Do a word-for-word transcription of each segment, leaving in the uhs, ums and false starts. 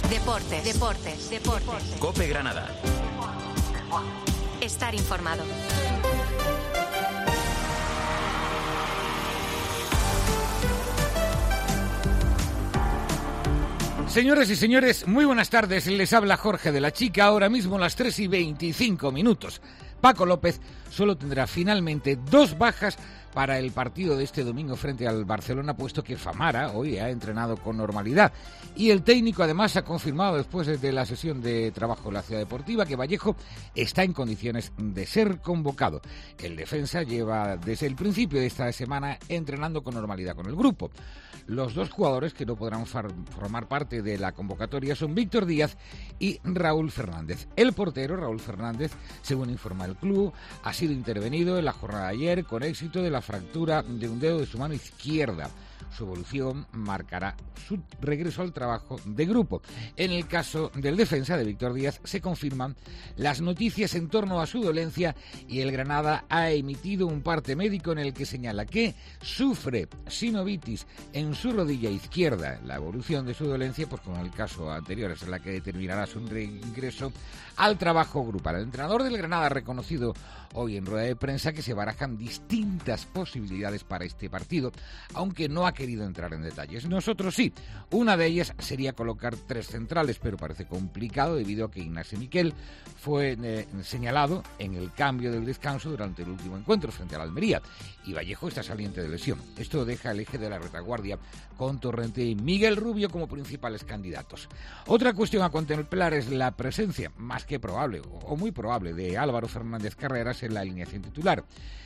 Deportes, deportes, deportes. COPE Granada. Estar informado. Señoras y señores, muy buenas tardes. Les habla Jorge de la Chica, ahora mismo las tres y veinticinco minutos. Paco López solo tendrá finalmente dos bajas para el partido de este domingo frente al Barcelona, puesto que Famara hoy ha entrenado con normalidad. Y el técnico además ha confirmado después de la sesión de trabajo en la Ciudad Deportiva que Vallejo está en condiciones de ser convocado. El defensa lleva desde el principio de esta semana entrenando con normalidad con el grupo. Los dos jugadores que no podrán far, formar parte de la convocatoria son Víctor Díaz y Raúl Fernández. El portero, Raúl Fernández, según informa el club, ha sido intervenido en la jornada de ayer con éxito de la fractura de un dedo de su mano izquierda. Su evolución marcará su regreso al trabajo de grupo. En el caso del defensa de Víctor Díaz se confirman las noticias en torno a su dolencia y el Granada ha emitido un parte médico en el que señala que sufre sinovitis en su rodilla izquierda. La evolución de su dolencia, pues como en el caso anterior, es la que determinará su reingreso al trabajo grupal. El entrenador del Granada ha reconocido hoy en rueda de prensa que se barajan distintas posibilidades para este partido, aunque no ha querido entrar en detalles. Nosotros sí. Una de ellas sería colocar tres centrales, pero parece complicado debido a que Ignacio Miquel fue eh, señalado en el cambio del descanso durante el último encuentro frente al Almería y Vallejo está saliente de lesión. Esto deja el eje de la retaguardia con Torrente y Miguel Rubio como principales candidatos. Otra cuestión a contemplar es la presencia, más que probable o muy probable, de Álvaro Fernández Carreras en la alineación titular.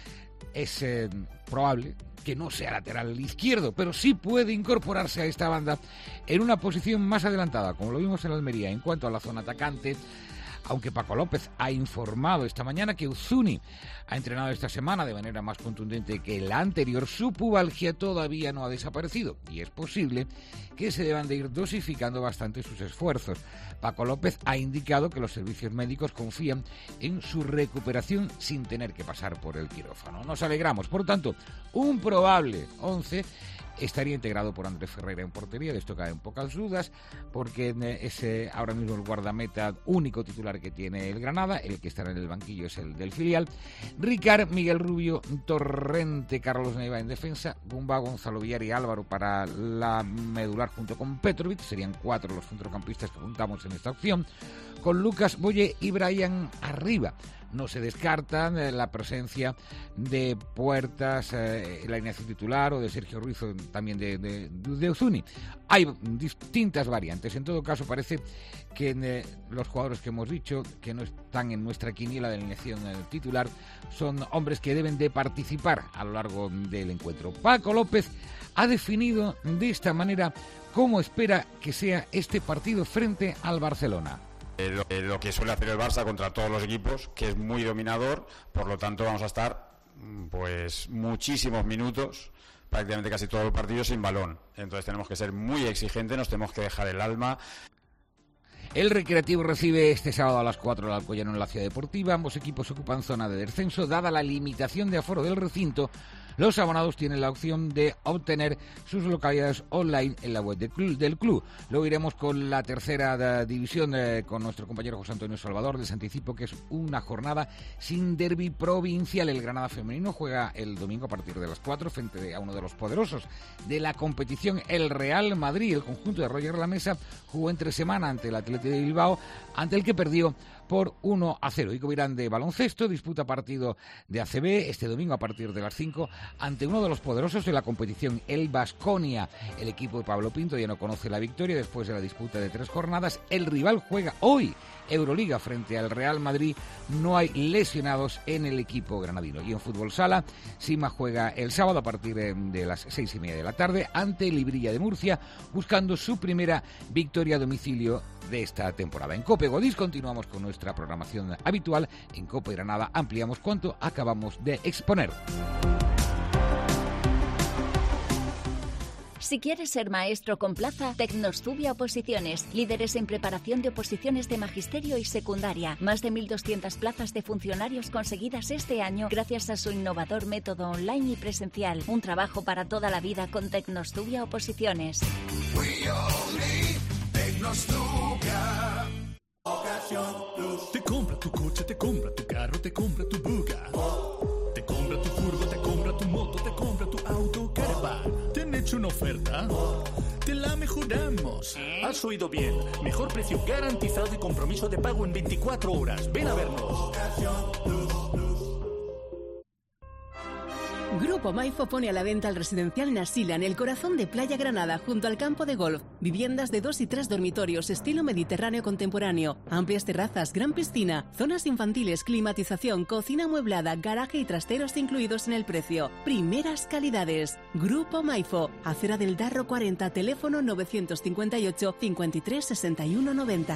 Es eh, probable que no sea lateral izquierdo, pero sí puede incorporarse a esta banda en una posición más adelantada, como lo vimos en Almería. En cuanto a la zona atacante, aunque Paco López ha informado esta mañana que Uzuni ha entrenado esta semana de manera más contundente que la anterior, su pubalgia todavía no ha desaparecido y es posible que se deban de ir dosificando bastante sus esfuerzos. Paco López ha indicado que los servicios médicos confían en su recuperación sin tener que pasar por el quirófano. Nos alegramos. Por tanto, un probable once estaría integrado por Andrés Ferreira en portería, de esto caen pocas dudas, porque es eh, ahora mismo el guardameta único titular que tiene el Granada. El que estará en el banquillo es el del filial. Ricard, Miguel Rubio, Torrente, Carlos Neiva en defensa, Gumba, Gonzalo Villar y Álvaro para la medular junto con Petrovic. Serían cuatro los centrocampistas que apuntamos en esta opción, con Lucas Boye y Brian arriba. No se descarta eh, la presencia de Puertas eh, en la alineación titular o de Sergio Ruiz, también de, de, de Uzuni. Hay distintas variantes. En todo caso, parece que eh, los jugadores que hemos dicho que no están en nuestra quiniela de alineación eh, titular son hombres que deben de participar a lo largo del encuentro. Paco López ha definido de esta manera cómo espera que sea este partido frente al Barcelona. Eh, lo, eh, lo que suele hacer el Barça contra todos los equipos, que es muy dominador, por lo tanto vamos a estar pues muchísimos minutos, prácticamente casi todo el partido sin balón. Entonces tenemos que ser muy exigentes, nos tenemos que dejar el alma. El Recreativo recibe este sábado a las cuatro al Alcoyano en la Ciudad Deportiva. Ambos equipos ocupan zona de descenso. Dada la limitación de aforo del recinto, los abonados tienen la opción de obtener sus localidades online en la web del club. Del club. Luego iremos con la tercera división eh, con nuestro compañero José Antonio Salvador. Les anticipo que es una jornada sin derbi provincial. El Granada femenino juega el domingo a partir de las cuatro frente a uno de los poderosos de la competición, el Real Madrid. El conjunto de Roger Lamesa jugó entre semana ante el Athletic de Bilbao, ante el que perdió por uno a cero. Ico Virán de baloncesto disputa partido de A C B este domingo a partir de las cinco ante uno de los poderosos de la competición, el Baskonia. El equipo de Pablo Pinto ya no conoce la victoria después de la disputa de tres jornadas. El rival juega hoy Euroliga frente al Real Madrid. No hay lesionados en el equipo granadino. Y en fútbol sala, Sima juega el sábado a partir de las seis y media de la tarde ante el Ibrilla de Murcia, buscando su primera victoria a domicilio de esta temporada. En COPE Godís continuamos con nuestra programación habitual. En COPE Granada ampliamos cuanto acabamos de exponer. Si quieres ser maestro con plaza, Tecnostubia Oposiciones, líderes en preparación de oposiciones de magisterio y secundaria. Más de mil doscientas plazas de funcionarios conseguidas este año gracias a su innovador método online y presencial. Un trabajo para toda la vida con Tecnostubia Oposiciones. We all need Tecnostubia. Tu coche te compra, tu carro te compra, tu buga. Te compra tu furgo, te compra tu moto, te compra tu auto, caravan. ¿Te han hecho una oferta? Te la mejoramos. Has oído bien. Mejor precio garantizado y compromiso de pago en veinticuatro horas. Ven a vernos. Grupo Maifo pone a la venta el residencial Nasila en el corazón de Playa Granada, junto al campo de golf. Viviendas de dos y tres dormitorios, estilo mediterráneo contemporáneo. Amplias terrazas, gran piscina, zonas infantiles, climatización, cocina amueblada, garaje y trasteros incluidos en el precio. Primeras calidades. Grupo Maifo, Acera del Darro cuarenta, teléfono novecientos cincuenta y ocho, cincuenta y tres, sesenta y uno, noventa.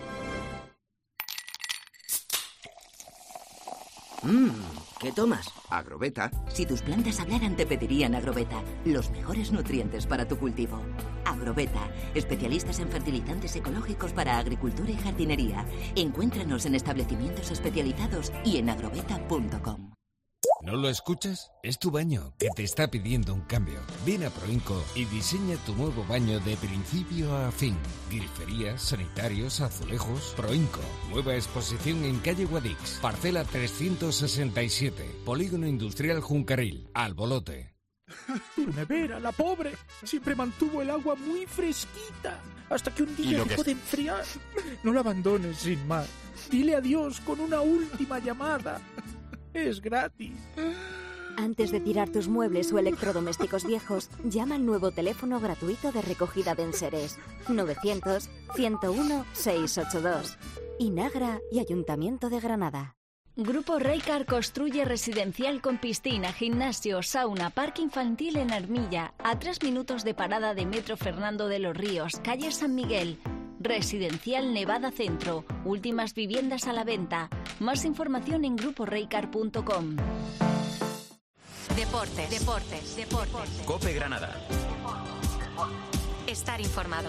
Mmm, ¿qué tomas? Agroveta. Si tus plantas hablaran te pedirían Agroveta, los mejores nutrientes para tu cultivo. Agroveta, especialistas en fertilizantes ecológicos para agricultura y jardinería. Encuéntranos en establecimientos especializados y en agroveta punto com. ¿No lo escuchas? Es tu baño que te está pidiendo un cambio. Ven a Proinco y diseña tu nuevo baño de principio a fin. Griferías, sanitarios, azulejos. Proinco. Nueva exposición en calle Guadix. Parcela trescientos sesenta y siete. Polígono Industrial Juncaril. Albolote. Tu nevera, la pobre, siempre mantuvo el agua muy fresquita. Hasta que un día dejó de enfriar. No la abandones sin más. Dile adiós con una última llamada. Es gratis. Antes de tirar tus muebles o electrodomésticos viejos, llama al nuevo teléfono gratuito de recogida de enseres. novecientos, ciento uno, seiscientos ochenta y dos. Inagra y Ayuntamiento de Granada. Grupo Reycar construye residencial con piscina, gimnasio, sauna, parque infantil en Armilla, a tres minutos de parada de Metro Fernando de los Ríos, calle San Miguel. Residencial Nevada Centro, últimas viviendas a la venta. Más información en grupo reycar punto com. Deportes, deportes, deportes. COPE Granada. Estar informado.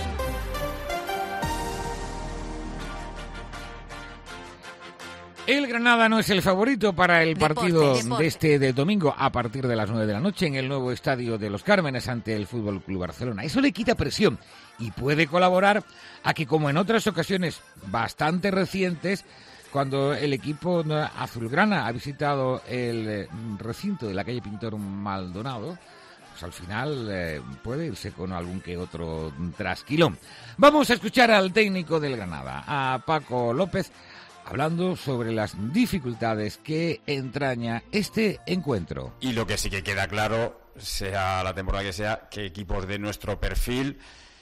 El Granada no es el favorito para el Deporte, partido deporte. de este de domingo a partir de las nueve de la noche en el nuevo estadio de Los Cármenes ante el Fútbol Club Barcelona. Eso le quita presión y puede colaborar a que, como en otras ocasiones bastante recientes, cuando el equipo azulgrana ha visitado el recinto de la calle Pintor Maldonado, pues al final eh, puede irse con algún que otro trasquilón. Vamos a escuchar al técnico del Granada, a Paco López, hablando sobre las dificultades que entraña este encuentro. Y lo que sí que queda claro, sea la temporada que sea, que equipos de nuestro perfil,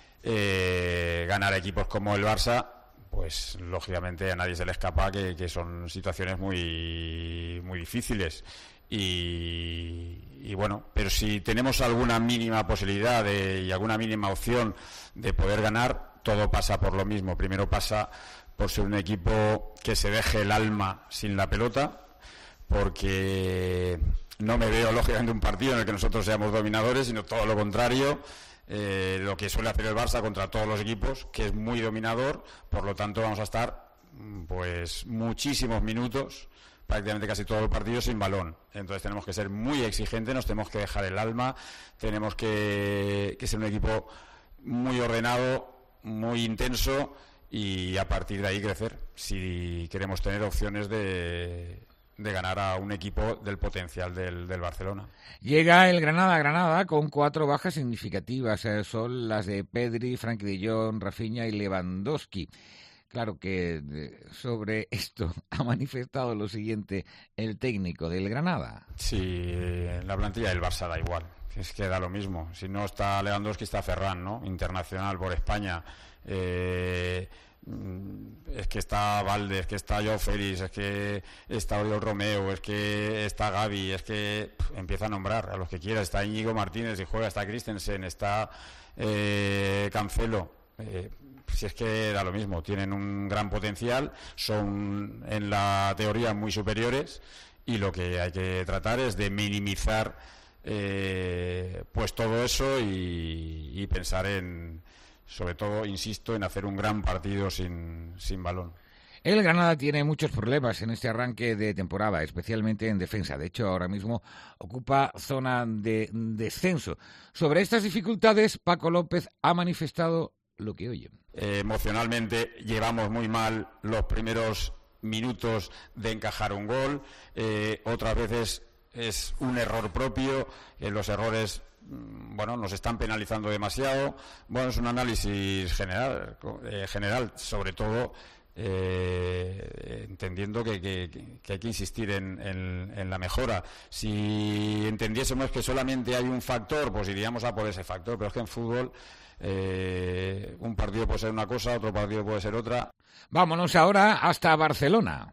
eh, ganar equipos como el Barça, pues lógicamente a nadie se le escapa que, que son situaciones muy, muy difíciles. Y, y bueno, pero si tenemos alguna mínima posibilidad de, y alguna mínima opción de poder ganar, todo pasa por lo mismo. Primero pasa por ser un equipo que se deje el alma sin la pelota, porque no me veo lógicamente un partido en el que nosotros seamos dominadores, sino todo lo contrario, eh, lo que suele hacer el Barça contra todos los equipos, que es muy dominador. Por lo tanto vamos a estar pues muchísimos minutos, prácticamente casi todo el partido sin balón. Entonces tenemos que ser muy exigentes, nos tenemos que dejar el alma, tenemos que, que ser un equipo muy ordenado, muy intenso, y a partir de ahí crecer, si queremos tener opciones de, de ganar a un equipo del potencial del, del Barcelona. Llega el Granada a Granada con cuatro bajas significativas, eh, son las de Pedri, Frenkie de Jong, Rafinha y Lewandowski. Claro que eh, sobre esto ha manifestado lo siguiente el técnico del Granada. Sí, la plantilla del Barça da igual, es que da lo mismo. Si no está Lewandowski, está Ferran, ¿no? Internacional por España. Eh, es que está Valde, es que está Joao Félix, es que está Oriol Romeo, es que está Gavi, es que pff, empieza a nombrar a los que quiera. Está Íñigo Martínez y juega, está Christensen, está eh, Cancelo. Eh, si es que da lo mismo, tienen un gran potencial, son en la teoría muy superiores, y lo que hay que tratar es de minimizar eh, pues todo eso y, y pensar en, sobre todo, insisto, en hacer un gran partido sin, sin balón. El Granada tiene muchos problemas en este arranque de temporada, especialmente en defensa. De hecho, ahora mismo ocupa zona de descenso. Sobre estas dificultades, Paco López ha manifestado lo que oyen. Eh, emocionalmente llevamos muy mal los primeros minutos de encajar un gol, eh, otras veces es un error propio, eh, los errores bueno, nos están penalizando demasiado. Bueno, es un análisis general, eh, general sobre todo eh, entendiendo que, que, que hay que insistir en, en, en la mejora. Si entendiésemos que solamente hay un factor, pues iríamos a por ese factor, pero es que en fútbol eh, un partido puede ser una cosa, otro partido puede ser otra. Vámonos ahora hasta Barcelona.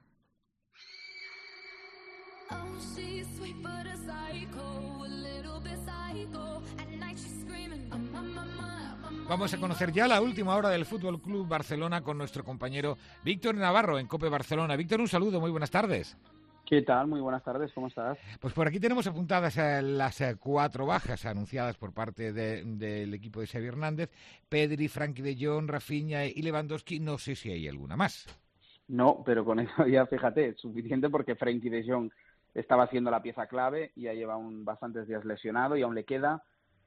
Vamos a conocer ya la última hora del Fútbol Club Barcelona con nuestro compañero Víctor Navarro en COPE Barcelona. Víctor, un saludo, muy buenas tardes. ¿Qué tal? Muy buenas tardes, ¿cómo estás? Pues por aquí tenemos apuntadas eh, las eh, cuatro bajas anunciadas por parte de, del equipo de Xavi Hernández: Pedri, Frenkie de Jong, Rafinha y Lewandowski. No sé si hay alguna más. No, pero con eso ya fíjate, es suficiente porque Frenkie de Jong estaba haciendo la pieza clave, ya lleva un, bastantes días lesionado y aún le queda.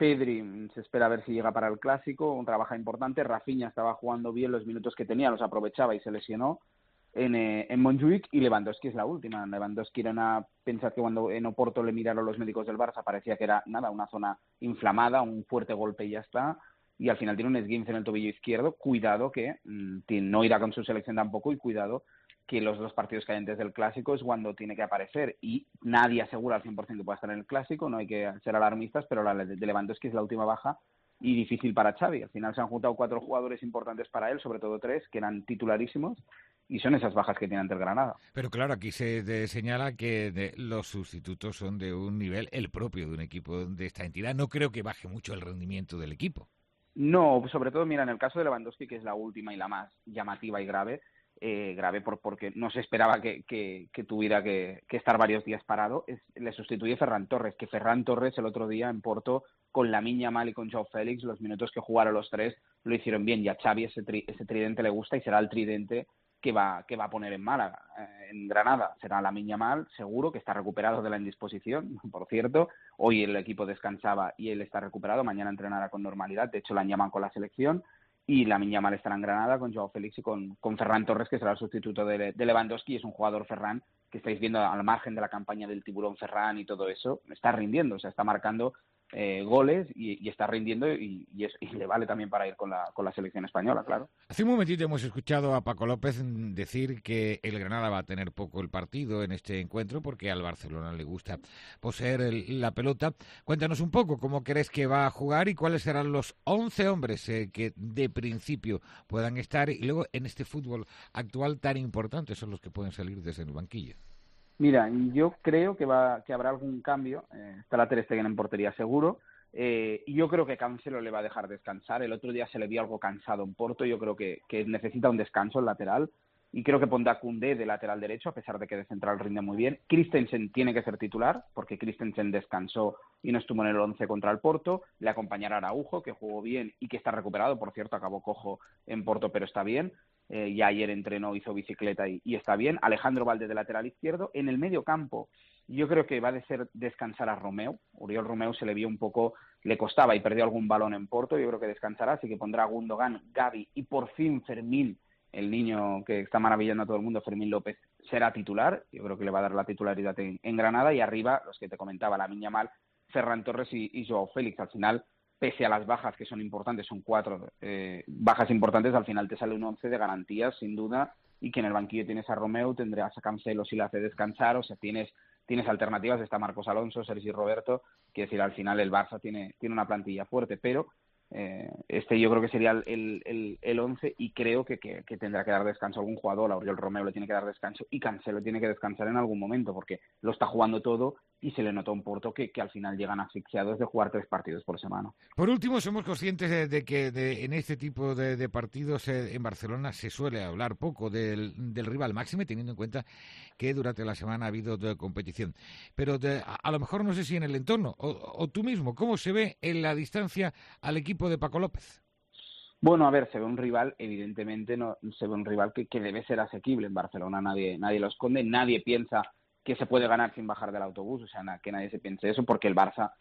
Pedri se espera a ver si llega para el Clásico, un trabajo importante. Rafinha estaba jugando bien los minutos que tenía, los aprovechaba y se lesionó en, eh, en Montjuïc, y Lewandowski es la última. Lewandowski era una... Pensad que cuando en Oporto le miraron los médicos del Barça parecía que era nada, una zona inflamada, un fuerte golpe y ya está, y al final tiene un esguince en el tobillo izquierdo. Cuidado que mmm, no irá con su selección tampoco, y cuidado que los dos partidos que hay antes del Clásico es cuando tiene que aparecer, y nadie asegura al cien por ciento que pueda estar en el Clásico, no hay que ser alarmistas, pero la de Lewandowski es la última baja y difícil para Xavi. Al final se han juntado cuatro jugadores importantes para él, sobre todo tres, que eran titularísimos, y son esas bajas que tiene ante el Granada. Pero claro, aquí se de, señala que de, los sustitutos son de un nivel, el propio de un equipo de esta entidad. No creo que baje mucho el rendimiento del equipo. No, sobre todo, mira, en el caso de Lewandowski, que es la última y la más llamativa y grave, Eh, grave por, porque no se esperaba que, que, que tuviera que, que estar varios días parado, es, le sustituye Ferran Torres, que Ferran Torres el otro día en Porto, con Lamine Yamal y con Joao Félix, los minutos que jugaron los tres lo hicieron bien, y a Xavi ese, tri, ese tridente le gusta, y será el tridente que va, que va a poner en Málaga. Eh, en Granada será Lamine Yamal, seguro, que está recuperado de la indisposición, por cierto. Hoy el equipo descansaba y él está recuperado, mañana entrenará con normalidad, de hecho la llaman con la selección. Y Lamine Yamal estará en Granada con Joao Félix y con, con Ferran Torres, que será el sustituto de, de Lewandowski. Es un jugador, Ferran, que estáis viendo al margen de la campaña del tiburón Ferran y todo eso, está rindiendo, o sea, está marcando eh, goles y, y está rindiendo, y, y, es, y le vale también para ir con la, con la selección española, claro. Hace un momentito hemos escuchado a Paco López decir que el Granada va a tener poco el partido en este encuentro porque al Barcelona le gusta poseer el, la pelota. Cuéntanos un poco cómo crees que va a jugar y cuáles serán los once hombres eh, que de principio puedan estar, y luego en este fútbol actual tan importante son los que pueden salir desde el banquillo. Mira, yo creo que va que habrá algún cambio. Eh, estará Ter Stegen en portería seguro. Eh, yo creo que Cancelo le va a dejar descansar. El otro día se le vio algo cansado en Porto. Yo creo que, que necesita un descanso el lateral. Y creo que pondrá Koundé de lateral derecho, a pesar de que de central rinde muy bien. Christensen tiene que ser titular, porque Christensen descansó y no estuvo en el once contra el Porto. Le acompañará Araujo, que jugó bien y que está recuperado. Por cierto, acabó cojo en Porto, pero está bien. Eh, ya ayer entrenó, hizo bicicleta y, y está bien. Alejandro Valde de lateral izquierdo. En el medio campo, yo creo que va a ser descansar a Romeu. Oriol Romeu se le vio un poco, le costaba y perdió algún balón en Porto. Yo creo que descansará, así que pondrá a Gundogan, Gavi y por fin Fermín, el niño que está maravillando a todo el mundo, Fermín López, será titular. Yo creo que le va a dar la titularidad en, en Granada. Y arriba, los que te comentaba, Lamine Yamal, Ferran Torres y, y Joao Félix. Al final, pese a las bajas que son importantes, son cuatro eh, bajas importantes, al final te sale un once de garantías, sin duda, y que en el banquillo tienes a Romeu, tendrás a Cancelo si le hace descansar, o sea, tienes tienes alternativas, está Marcos Alonso, Sergi Roberto, quiere decir, al final el Barça tiene, tiene una plantilla fuerte, pero eh, este yo creo que sería el, el, el once, y creo que, que, que tendrá que dar descanso a algún jugador. A Oriol Romeu le tiene que dar descanso y Cancelo tiene que descansar en algún momento, porque lo está jugando todo y se le notó un Porto que, que al final llegan asfixiados de jugar tres partidos por semana. Por último, somos conscientes de, de que de, en este tipo de, de partidos eh, en Barcelona se suele hablar poco del, del rival máximo, teniendo en cuenta que durante la semana ha habido de competición. Pero de, a, a lo mejor no sé si en el entorno, o, o tú mismo, ¿cómo se ve en la distancia al equipo de Paco López? Bueno, a ver, se ve un rival, evidentemente, no se ve un rival que, que debe ser asequible. En Barcelona nadie, nadie lo esconde, nadie piensa que se puede ganar sin bajar del autobús, o sea, na, que nadie se piense eso, porque el Barça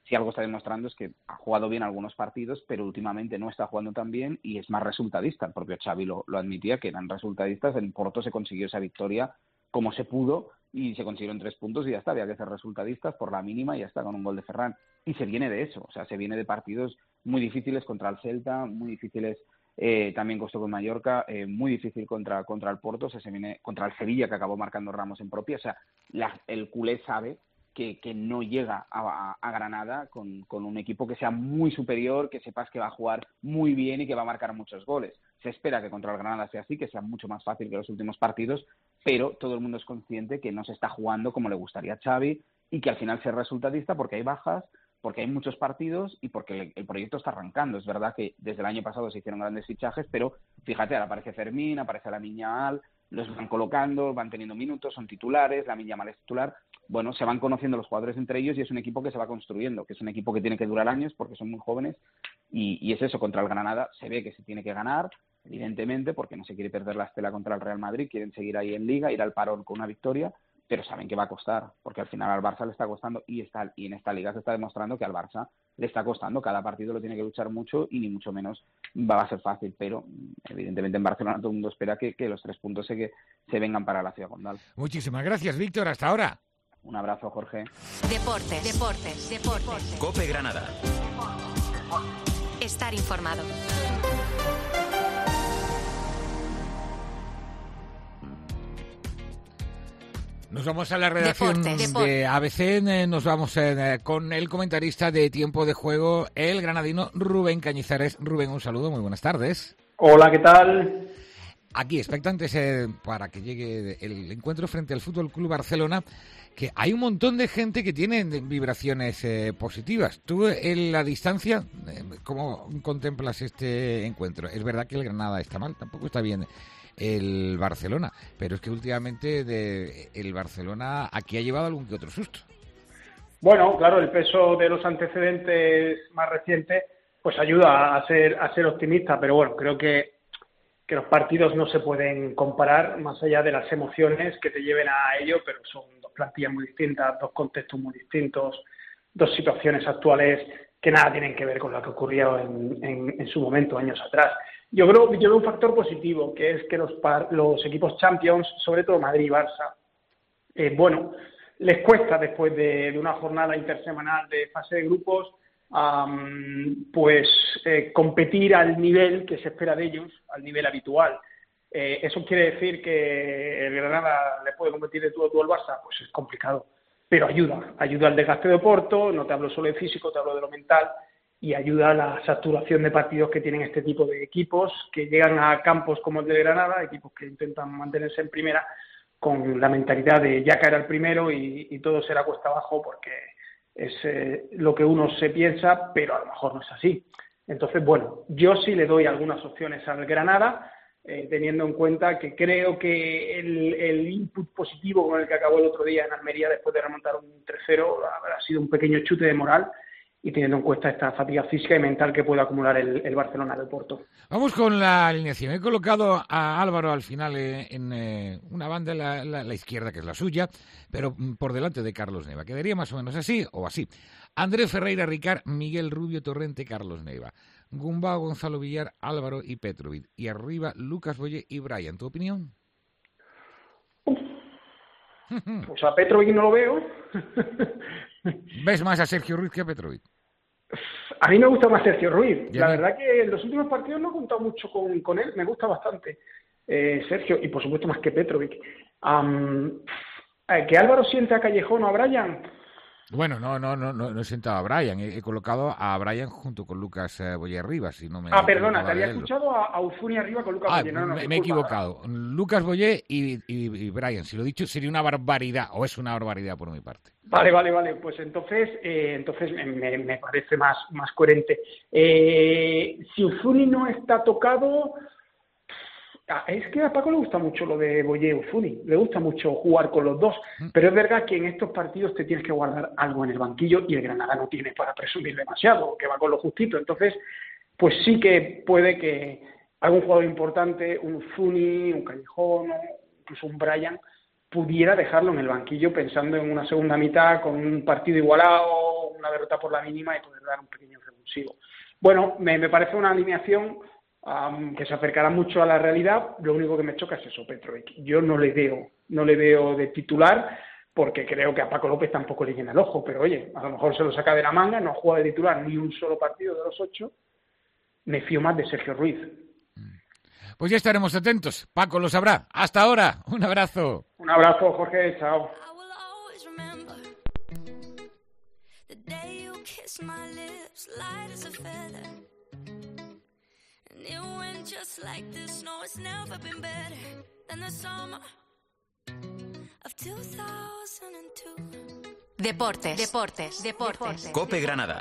si algo está demostrando es que ha jugado bien algunos partidos, pero últimamente no está jugando tan bien y es más resultadista. El propio Xavi lo, lo admitía, que eran resultadistas. En Porto se consiguió esa victoria como se pudo y se consiguieron tres puntos y ya está. Había que ser resultadistas por la mínima y ya está, con un gol de Ferran. Y se viene de eso, o sea, se viene de partidos muy difíciles contra el Celta, muy difíciles eh, también costó con Mallorca, eh, muy difícil contra, contra el Porto, o sea, se viene contra el Sevilla, que acabó marcando Ramos en propia. O sea, la, el culé sabe que, que no llega a, a, a Granada con, con un equipo que sea muy superior, que sepas que va a jugar muy bien y que va a marcar muchos goles. Se espera que contra el Granada sea así, que sea mucho más fácil que los últimos partidos, pero todo el mundo es consciente que no se está jugando como le gustaría a Xavi y que al final sea resultadista porque hay bajas, porque hay muchos partidos y porque el, el proyecto está arrancando. Es verdad que desde el año pasado se hicieron grandes fichajes, pero fíjate, ahora aparece Fermín, aparece Lamine Yamal, los van colocando, van teniendo minutos, son titulares, Lamine Yamal es titular. Bueno, se van conociendo los jugadores entre ellos y es un equipo que se va construyendo, que es un equipo que tiene que durar años porque son muy jóvenes y, y es eso, contra el Granada se ve que se tiene que ganar, evidentemente, porque no se quiere perder la estela contra el Real Madrid, quieren seguir ahí en Liga, ir al parón con una victoria, pero saben que va a costar, porque al final al Barça le está costando y, está, y en esta Liga se está demostrando que al Barça le está costando, cada partido lo tiene que luchar mucho y ni mucho menos va a ser fácil, pero evidentemente en Barcelona todo el mundo espera que, que los tres puntos se, que, se vengan para la Ciudad Condal. Muchísimas gracias, Víctor, hasta ahora. Un abrazo, Jorge. Deportes, deportes, deportes. COPE Granada. Estar informado. Nos vamos a la redacción Deportes, de A B C, nos vamos eh, con el comentarista de Tiempo de Juego, el granadino Rubén Cañizares. Rubén, un saludo, muy buenas tardes. Hola, ¿qué tal? Aquí, expectantes eh, para que llegue el encuentro frente al Fútbol Club Barcelona, que hay un montón de gente que tiene vibraciones eh, positivas. Tú, en la distancia, eh, ¿cómo contemplas este encuentro? Es verdad que el Granada está mal, tampoco está bien el Barcelona, pero es que últimamente de, el Barcelona aquí ha llevado algún que otro susto. Bueno, claro, el peso de los antecedentes más recientes pues ayuda a ser a ser optimista, pero bueno, creo que, que los partidos no se pueden comparar más allá de las emociones que te lleven a ello, pero son dos plantillas muy distintas, dos contextos muy distintos, dos situaciones actuales que nada tienen que ver con lo que ocurrió en, en, en su momento, años atrás. Yo creo yo veo un factor positivo, que es que los, par, los equipos Champions, sobre todo Madrid y Barça, eh, bueno, les cuesta después de, de una jornada intersemanal de fase de grupos, um, pues eh, competir al nivel que se espera de ellos, al nivel habitual. Eh, ¿Eso quiere decir que el Granada le puede competir de tú a tú al Barça? Pues es complicado, pero ayuda, ayuda al desgaste de Porto, no te hablo solo de físico, te hablo de lo mental, y ayuda a la saturación de partidos que tienen este tipo de equipos que llegan a campos como el de Granada, equipos que intentan mantenerse en primera con la mentalidad de ya caer al primero y, y todo será cuesta abajo porque es eh, lo que uno se piensa, pero a lo mejor no es así. Entonces, bueno, yo sí le doy algunas opciones al Granada, eh, teniendo en cuenta que creo que el, el input positivo con el que acabó el otro día en Almería después de remontar un tres cero habrá sido un pequeño chute de moral, y teniendo en cuenta esta fatiga física y mental que puede acumular el, el Barcelona del Porto. Vamos con la alineación. He colocado a Álvaro al final eh, en eh, una banda, la, la, la izquierda, que es la suya, pero por delante de Carlos Neva. Quedaría más o menos así o así. Andrés Ferreira, Ricard, Miguel Rubio, Torrente, Carlos Neva. Gumbau, Gonzalo Villar, Álvaro y Petrovic. Y arriba, Lucas Boyé y Brian. ¿Tu opinión? Pues a Petrovic no lo veo. ¿Ves más a Sergio Ruiz que a Petrovic? A mí me gusta más Sergio Ruiz. La verdad que en los últimos partidos no he contado mucho con, con él. Me gusta bastante eh, Sergio y por supuesto más que Petrovic. Um, ¿Que Álvaro siente a Callejón o a Brian? Bueno, no, no, no, no, no he sentado a Brian. He, he colocado a Brian junto con Lucas eh, Boyé arriba. Si no me ah, perdona, te había escuchado a, a Uzuni arriba con Lucas ah, Boyé. No, no, me, me he equivocado. Lucas Boyé y, y, y Brian. Si lo he dicho sería una barbaridad, o es una barbaridad por mi parte. Vale, vale, vale. Pues entonces, eh, entonces me, me parece más, más coherente. Eh, si Uzuni no está tocado, es que a Paco le gusta mucho lo de Boyé Uzuni, le gusta mucho jugar con los dos, pero es verdad que en estos partidos te tienes que guardar algo en el banquillo y el Granada no tiene para presumir demasiado, que va con lo justito. Entonces, pues sí que puede que algún jugador importante, un Uzuni, un Callejón, incluso un Brian, pudiera dejarlo en el banquillo pensando en una segunda mitad con un partido igualado, una derrota por la mínima y poder dar un pequeño revulsivo. Bueno, me, me parece una alineación um, que se acercará mucho a la realidad. Lo único que me choca es eso, Petrovic. Yo no le veo, no le veo de titular, porque creo que a Paco López tampoco le llena el ojo, pero oye, a lo mejor se lo saca de la manga, no juega de titular ni un solo partido de los ocho. Me fío más de Sergio Ruiz. Pues ya estaremos atentos. Paco lo sabrá. Hasta ahora. Un abrazo. Un abrazo, Jorge. Chao. Deportes, deportes, deportes. COPE Granada.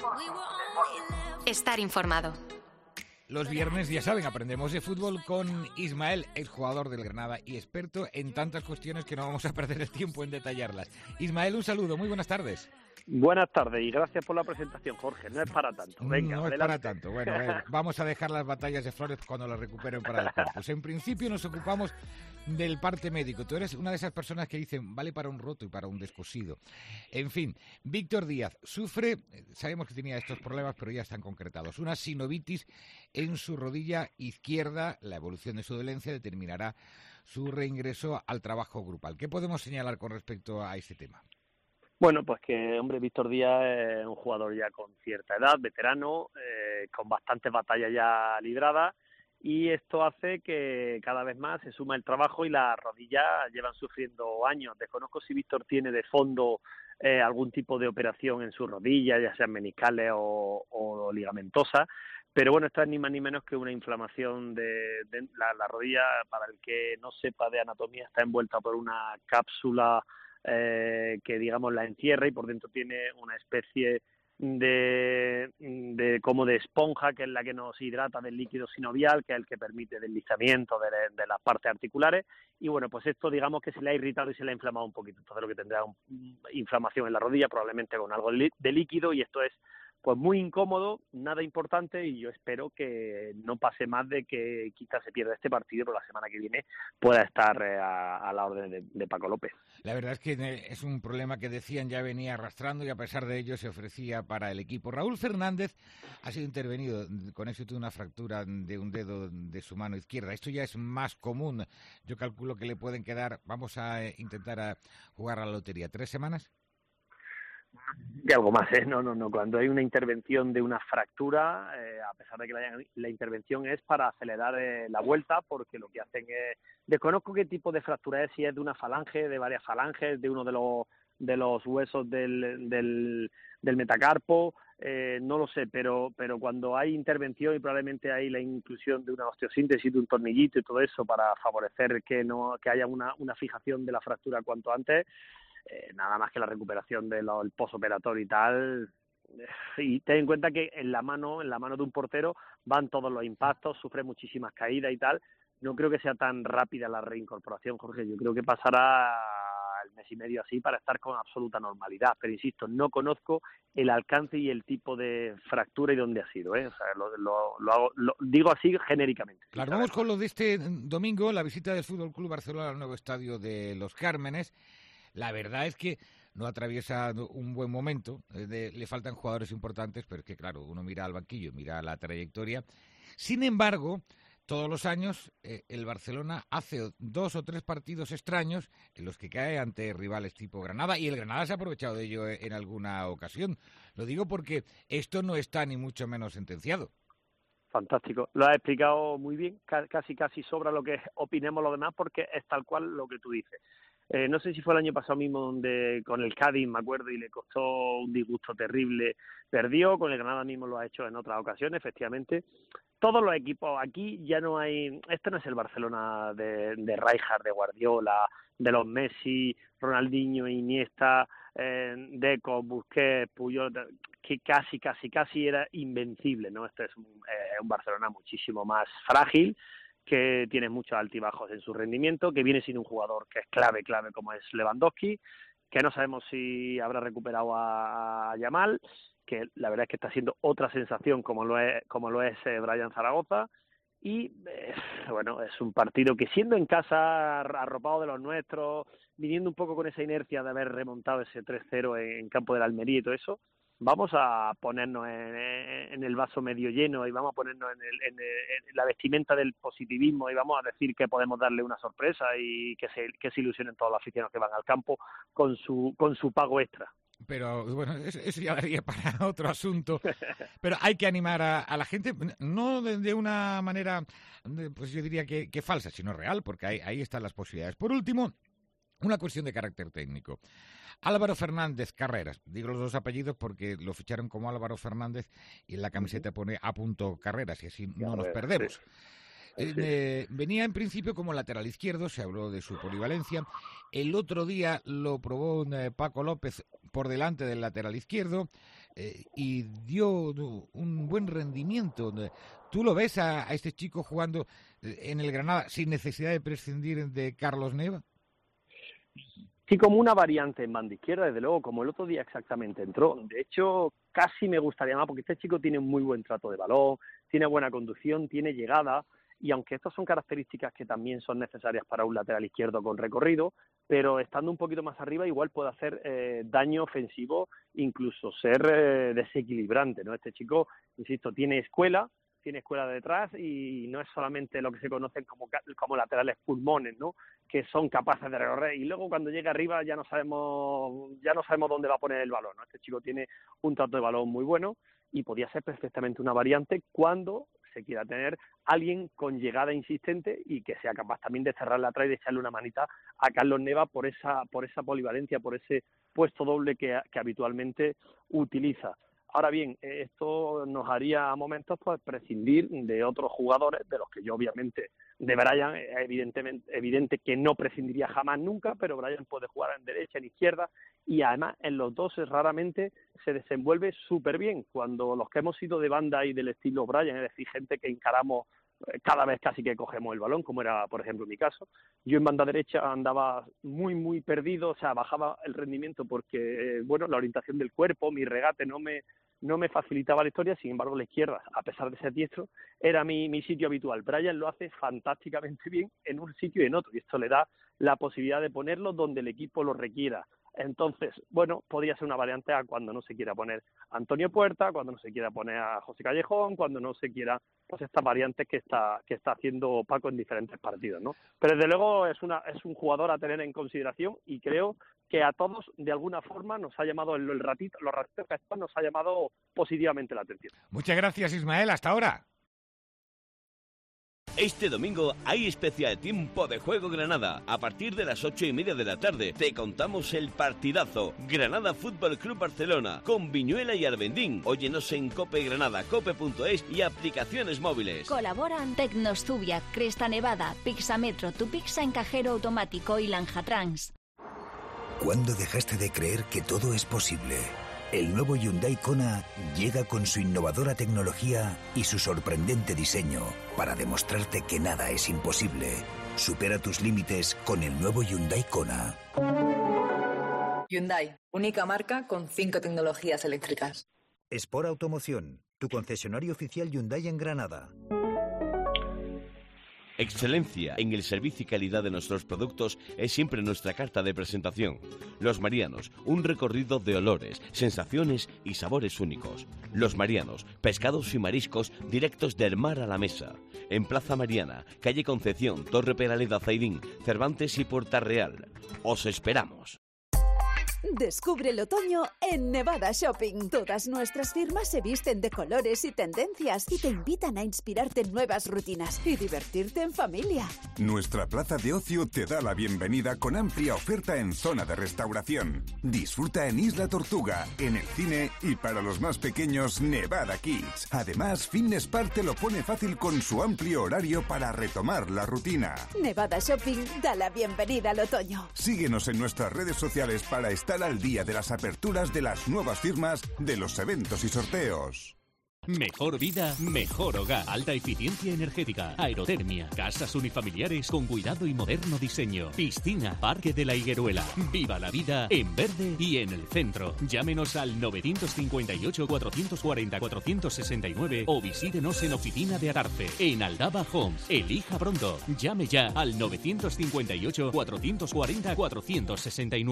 Estar informado. Los viernes, ya saben, aprendemos de fútbol con Ismael, exjugador del Granada y experto en tantas cuestiones que no vamos a perder el tiempo en detallarlas. Ismael, un saludo, muy buenas tardes. Buenas tardes y gracias por la presentación, Jorge. No es para tanto. Venga, no adelante. es para tanto. Bueno, a ver, vamos a dejar las batallas de Flores cuando las recuperen para el campus. En principio nos ocupamos del parte médico. Tú eres una de esas personas que dicen, vale para un roto y para un descosido. En fin, Víctor Díaz sufre, sabemos que tenía estos problemas, pero ya están concretados. Una sinovitis en su rodilla izquierda. La evolución de su dolencia determinará su reingreso al trabajo grupal. ¿Qué podemos señalar con respecto a este tema? Bueno, pues que, hombre, Víctor Díaz es un jugador ya con cierta edad, veterano, eh, con bastantes batallas ya libradas, y esto hace que cada vez más se suma el trabajo y las rodillas llevan sufriendo años. Desconozco si Víctor tiene de fondo eh, algún tipo de operación en su rodilla, ya sean meniscales o, o ligamentosa, pero bueno, esto es ni más ni menos que una inflamación de, de la, la rodilla. Para el que no sepa de anatomía, está envuelta por una cápsula Eh, que digamos la encierra y por dentro tiene una especie de, de como de esponja, que es la que nos hidrata del líquido sinovial, que es el que permite deslizamiento de, de las partes articulares, y bueno, pues esto digamos que se le ha irritado y se le ha inflamado un poquito, entonces lo que tendrá un, inflamación en la rodilla, probablemente con algo de líquido, y esto es pues muy incómodo, nada importante, y yo espero que no pase más de que quizás se pierda este partido, pero la semana que viene pueda estar eh, a, a la orden de, de Paco López. La verdad es que es un problema que decían ya venía arrastrando y a pesar de ello se ofrecía para el equipo. Raúl Fernández ha sido intervenido con éxito de una fractura de un dedo de su mano izquierda. Esto ya es más común. Yo calculo que le pueden quedar, vamos a intentar a jugar a la lotería, ¿tres semanas? De algo más, ¿eh? No, no, no. Cuando hay una intervención de una fractura, eh, a pesar de que la, la intervención es para acelerar eh, la vuelta, porque lo que hacen es... Desconozco qué tipo de fractura es, si es de una falange, de varias falanges, de uno de los de los huesos del, del, del metacarpo, eh, no lo sé, pero pero cuando hay intervención y probablemente hay la inclusión de una osteosíntesis, de un tornillito y todo eso para favorecer que no que haya una, una fijación de la fractura cuanto antes, Eh, nada más que la recuperación del postoperatorio y tal. Y ten en cuenta que en la mano en la mano de un portero van todos los impactos, sufre muchísimas caídas y tal. No creo que sea tan rápida la reincorporación, Jorge. Yo creo que pasará el mes y medio así para estar con absoluta normalidad. Pero insisto, no conozco el alcance y el tipo de fractura y dónde ha sido, ¿eh? O sea, lo, lo, lo, hago, lo digo así genéricamente. Claro, vamos con lo de este domingo, la visita del Fútbol Club Barcelona al nuevo estadio de Los Cármenes. La verdad es que no atraviesa un buen momento, de, le faltan jugadores importantes, pero es que, claro, uno mira al banquillo, mira la trayectoria. Sin embargo, todos los años eh, el Barcelona hace dos o tres partidos extraños en los que cae ante rivales tipo Granada, y el Granada se ha aprovechado de ello en alguna ocasión. Lo digo porque esto no está ni mucho menos sentenciado. Fantástico, lo has explicado muy bien, casi casi sobra lo que opinemos los demás, porque es tal cual lo que tú dices. Eh, no sé si fue el año pasado mismo donde con el Cádiz, me acuerdo, y le costó un disgusto terrible, perdió, con el Granada mismo lo ha hecho en otras ocasiones, efectivamente. Todos los equipos, aquí ya no hay, este no es el Barcelona de, de Rijkaard, de Guardiola, de los Messi, Ronaldinho, Iniesta, eh, Deco, Busquets, Puyol, que casi, casi, casi era invencible, ¿no? Este es un, eh, un Barcelona muchísimo más frágil, que tiene muchos altibajos en su rendimiento, que viene sin un jugador que es clave, clave como es Lewandowski, que no sabemos si habrá recuperado a, a Yamal, que la verdad es que está siendo otra sensación como lo es, como lo es eh, Brian Zaragoza, y eh, bueno, es un partido que siendo en casa, arropado de los nuestros, viniendo un poco con esa inercia de haber remontado ese tres cero en, en campo de la Almería y todo eso, vamos a ponernos en, en el vaso medio lleno y vamos a ponernos en, el, en, el, en la vestimenta del positivismo y vamos a decir que podemos darle una sorpresa y que se, que se ilusionen todos los aficionados que van al campo con su, con su pago extra. Pero bueno, eso, eso ya daría para otro asunto. Pero hay que animar a, a la gente, no de, de una manera, pues yo diría que, que falsa, sino real, porque ahí, ahí están las posibilidades. Por último, una cuestión de carácter técnico. Álvaro Fernández Carreras, digo los dos apellidos porque lo ficharon como Álvaro Fernández y en la camiseta pone A. Carreras y así no nos perdemos. Eh, eh, venía en principio como lateral izquierdo, se habló de su polivalencia. El otro día lo probó eh, Paco López por delante del lateral izquierdo eh, y dio un buen rendimiento. ¿Tú lo ves a, a este chico jugando en el Granada sin necesidad de prescindir de Carlos Neva? Sí, como una variante en banda izquierda, desde luego, como el otro día exactamente entró. De hecho, casi me gustaría más, porque este chico tiene un muy buen trato de balón, tiene buena conducción, tiene llegada, y aunque estas son características que también son necesarias para un lateral izquierdo con recorrido, pero estando un poquito más arriba igual puede hacer eh, daño ofensivo, incluso ser eh, desequilibrante, ¿no? Este chico, insisto, tiene escuela, tiene escuela detrás y no es solamente lo que se conocen como, como laterales pulmones, ¿no? Que son capaces de recorrer y luego cuando llega arriba ya no sabemos ya no sabemos dónde va a poner el balón, ¿no? Este chico tiene un trato de balón muy bueno y podría ser perfectamente una variante cuando se quiera tener alguien con llegada insistente y que sea capaz también de cerrarla atrás y de echarle una manita a Carlos Neva por esa por esa polivalencia, por ese puesto doble que, que habitualmente utiliza. Ahora bien, esto nos haría a momentos pues prescindir de otros jugadores, de los que yo obviamente, de Brian, es evidentemente evidente que no prescindiría jamás nunca, pero Brian puede jugar en derecha, en izquierda, y además en los dos raramente se desenvuelve súper bien. Cuando los que hemos sido de banda y del estilo Brian, es decir, gente que encaramos cada vez casi que cogemos el balón, como era, por ejemplo, mi caso. Yo en banda derecha andaba muy, muy perdido, o sea, bajaba el rendimiento porque, bueno, la orientación del cuerpo, mi regate no me no me facilitaba la historia, sin embargo, la izquierda, a pesar de ser diestro, era mi, mi sitio habitual. Brian lo hace fantásticamente bien en un sitio y en otro, y esto le da la posibilidad de ponerlo donde el equipo lo requiera. Entonces, bueno, podría ser una variante a cuando no se quiera poner a Antonio Puerta, cuando no se quiera poner a José Callejón, cuando no se quiera, pues estas variantes que está que está haciendo Paco en diferentes partidos, ¿no? Pero desde luego es una es un jugador a tener en consideración y creo que a todos de alguna forma nos ha llamado el, el ratito, los ratitos que están nos ha llamado positivamente la atención. Muchas gracias, Ismael, hasta ahora. Este domingo hay especial tiempo de juego Granada. A partir de las ocho y media de la tarde te contamos el partidazo. Granada Fútbol Club Barcelona con Viñuela y Arbentín. Óyenos en Cope Granada, cope punto es y aplicaciones móviles. Colaboran Tecnostubia, Cresta Nevada, Pixametro, Tu Pixa en cajero automático y Lanjatrans. ¿Cuándo dejaste de creer que todo es posible? El nuevo Hyundai Kona llega con su innovadora tecnología y su sorprendente diseño para demostrarte que nada es imposible. Supera tus límites con el nuevo Hyundai Kona. Hyundai, única marca con cinco tecnologías eléctricas. Sport Automoción, tu concesionario oficial Hyundai en Granada. Excelencia en el servicio y calidad de nuestros productos es siempre nuestra carta de presentación. Los Marianos, un recorrido de olores, sensaciones y sabores únicos. Los Marianos, pescados y mariscos directos del mar a la mesa. En Plaza Mariana, calle Concepción, Torre Peraleda Zaidín, Cervantes y Puerta Real. Os esperamos. Descubre el otoño en Nevada Shopping. Todas nuestras firmas se visten de colores y tendencias y te invitan a inspirarte en nuevas rutinas y divertirte en familia. Nuestra plaza de ocio te da la bienvenida con amplia oferta en zona de restauración. Disfruta en Isla Tortuga, en el cine y para los más pequeños Nevada Kids. Además, Fitness Park te lo pone fácil con su amplio horario para retomar la rutina. Nevada Shopping da la bienvenida al otoño. Síguenos en nuestras redes sociales para estar al día de las aperturas de las nuevas firmas, de los eventos y sorteos. Mejor vida, mejor hogar. Alta eficiencia energética, aerotermia, casas unifamiliares con cuidado y moderno diseño. Piscina, Parque de la Higueruela. Viva la vida en verde y en el centro. Llámenos al nueve cinco ocho, cuatro cuatro cero, cuatro seis nueve o visítenos en Oficina de Adarfe, en Aldaba Homes. Elija pronto. Llame ya al nueve cinco ocho, cuatro cuatro cero, cuatro seis nueve.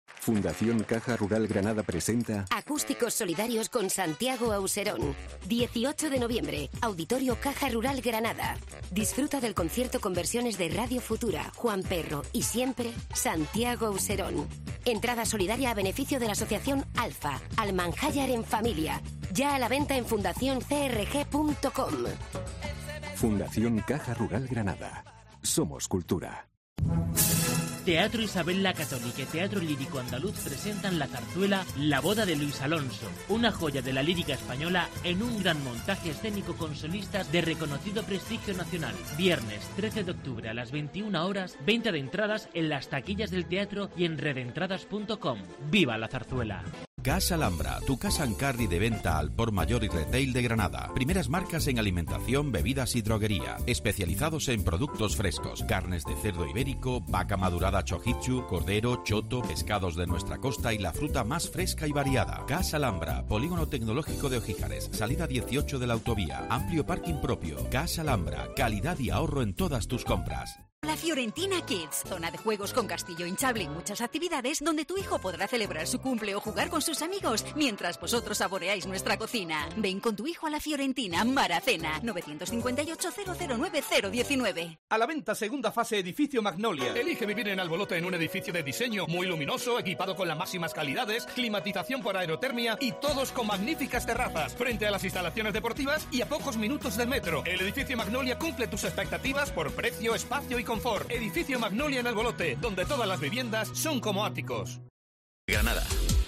Fundación Caja Rural Granada presenta Acústicos Solidarios con Santiago Auserón. dieciocho de noviembre, Auditorio Caja Rural Granada. Disfruta del concierto con versiones de Radio Futura, Juan Perro y siempre Santiago Auserón. Entrada solidaria a beneficio de la asociación Alfa, Almanjayar en Familia. Ya a la venta en fundación c r g punto com. Fundación Caja Rural Granada. Somos cultura. Teatro Isabel la Católica y Teatro Lírico Andaluz presentan la zarzuela La boda de Luis Alonso, una joya de la lírica española en un gran montaje escénico con solistas de reconocido prestigio nacional. Viernes trece de octubre a las veintiuna horas, venta de entradas en las taquillas del teatro y en redentradas punto com. ¡Viva la zarzuela! Casa Alhambra, tu casa en carry de venta al por mayor y retail de Granada. Primeras marcas en alimentación, bebidas y droguería. Especializados en productos frescos, carnes de cerdo ibérico, vaca madurada chojichu, cordero, choto, pescados de nuestra costa y la fruta más fresca y variada. Casa Alhambra, polígono tecnológico de Ojíjares, salida dieciocho de la autovía, amplio parking propio. Casa Alhambra, calidad y ahorro en todas tus compras. La Fiorentina Kids, zona de juegos con castillo hinchable y muchas actividades donde tu hijo podrá celebrar su cumple o jugar con sus amigos mientras vosotros saboreáis nuestra cocina. Ven con tu hijo a la Fiorentina Maracena, nueve cinco ocho, cero cero nueve, cero uno nueve. A la venta segunda fase edificio Magnolia. Elige vivir en Albolote en un edificio de diseño muy luminoso, equipado con las máximas calidades, climatización por aerotermia y todos con magníficas terrazas, frente a las instalaciones deportivas y a pocos minutos del metro. El edificio Magnolia cumple tus expectativas por precio, espacio y confort. Edificio Magnolia en Albolote, donde todas las viviendas son como áticos. Granada.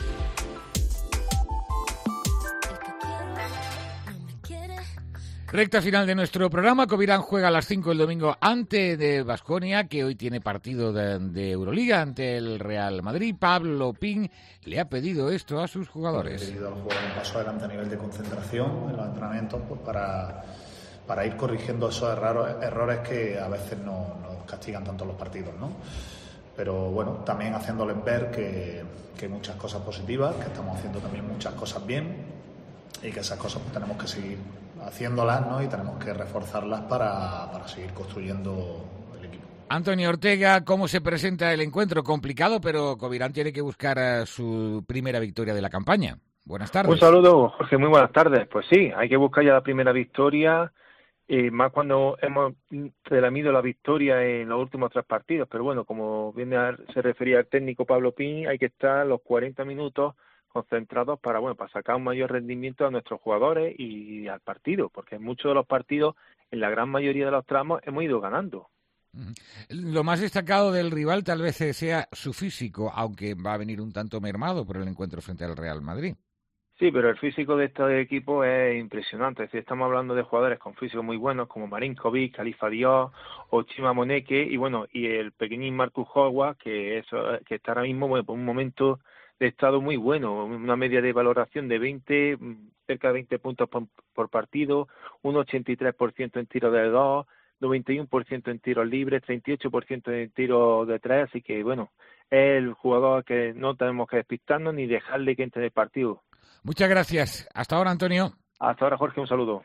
Recta final de nuestro programa. Covirán juega a las cinco el domingo ante de Baskonia, que hoy tiene partido de, de Euroliga ante el Real Madrid. Pablo Pin le ha pedido esto a sus jugadores. He pedido a los jugadores un paso adelante a nivel de concentración en los entrenamientos, pues para, para ir corrigiendo esos errores, errores que a veces no, nos castigan tanto los partidos, ¿no? Pero bueno, también haciéndoles ver que, que hay muchas cosas positivas, que estamos haciendo también muchas cosas bien y que esas cosas pues, tenemos que seguir haciéndolas, ¿no? Y tenemos que reforzarlas para, para seguir construyendo el equipo. Antonio Ortega, ¿cómo se presenta el encuentro? Complicado, pero Covirán tiene que buscar uh, su primera victoria de la campaña. Buenas tardes. Un saludo, Jorge, muy buenas tardes. Pues sí, hay que buscar ya la primera victoria, eh, más cuando hemos relamido la victoria en los últimos tres partidos. Pero bueno, como bien se refería el técnico Pablo Pin, hay que estar los cuarenta minutos concentrados para bueno para sacar un mayor rendimiento a nuestros jugadores y al partido, porque en muchos de los partidos, en la gran mayoría de los tramos, hemos ido ganando. Lo más destacado del rival tal vez sea su físico, aunque va a venir un tanto mermado por el encuentro frente al Real Madrid. Sí, pero el físico de este equipo es impresionante. Es decir, estamos hablando de jugadores con físicos muy buenos como Marinkovic, Khalifa Diop o Chima Moneke y bueno y el pequeñín Marcus Howard, que es que está ahora mismo bueno, por un momento de estado muy bueno, una media de valoración de veinte, cerca de veinte puntos por, por partido, un ochenta y tres por ciento en tiro de dos, noventa y uno por ciento en tiros libres, treinta y ocho por ciento en tiro de tres, así que bueno, es el jugador que no tenemos que despistarnos ni dejarle que entre en el partido. Muchas gracias. Hasta ahora, Antonio. Hasta ahora, Jorge, un saludo.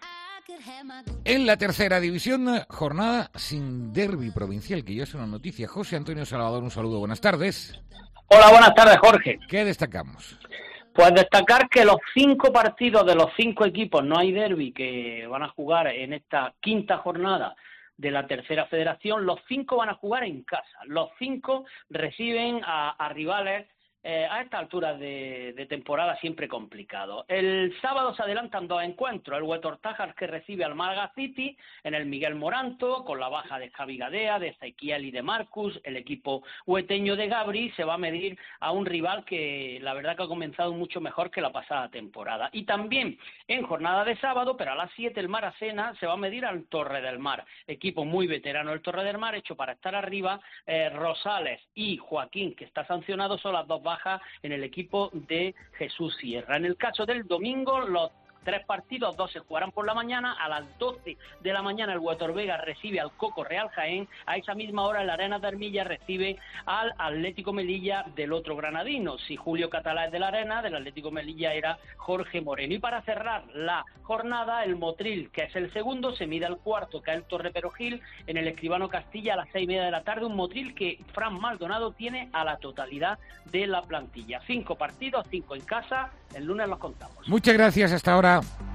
En la tercera división, jornada sin derbi provincial, que ya es una noticia. José Antonio Salvador, un saludo. Buenas tardes. Hola, buenas tardes, Jorge. ¿Qué destacamos? Pues destacar que los cinco partidos de los cinco equipos, no hay derbi, que van a jugar en esta quinta jornada de la tercera federación, los cinco van a jugar en casa. Los cinco reciben a, a rivales eh, a esta altura de, de temporada siempre complicado. El sábado se adelantan dos encuentros, el Huetor Tájar que recibe al Málaga City en el Miguel Moranto, con la baja de Javi Gadea, de Ezequiel y de Marcus. El equipo hueteño de Gabri se va a medir a un rival que la verdad que ha comenzado mucho mejor que la pasada temporada. Y también en jornada de sábado, pero a las siete, el Maracena se va a medir al Torre del Mar, equipo muy veterano el Torre del Mar, hecho para estar arriba. eh, Rosales y Joaquín, que está sancionado, son las dos bajas en el equipo de Jesús Sierra. En el caso del domingo, los Tres partidos, dos se jugarán por la mañana. A las doce de la mañana el Huetor Vega recibe al Coco Real Jaén. A esa misma hora el Arenas de Armilla recibe al Atlético Melilla del otro granadino. Si Julio Catalá es de la Arena, del Atlético Melilla era Jorge Moreno. Y para cerrar la jornada, el Motril, que es el segundo, se mide al cuarto, que es el Torre Perogil, en el Escribano Castilla a las seis y media de la tarde. Un Motril que Fran Maldonado tiene a la totalidad de la plantilla. Cinco partidos, cinco en casa. El lunes los contamos. Muchas gracias, hasta ahora.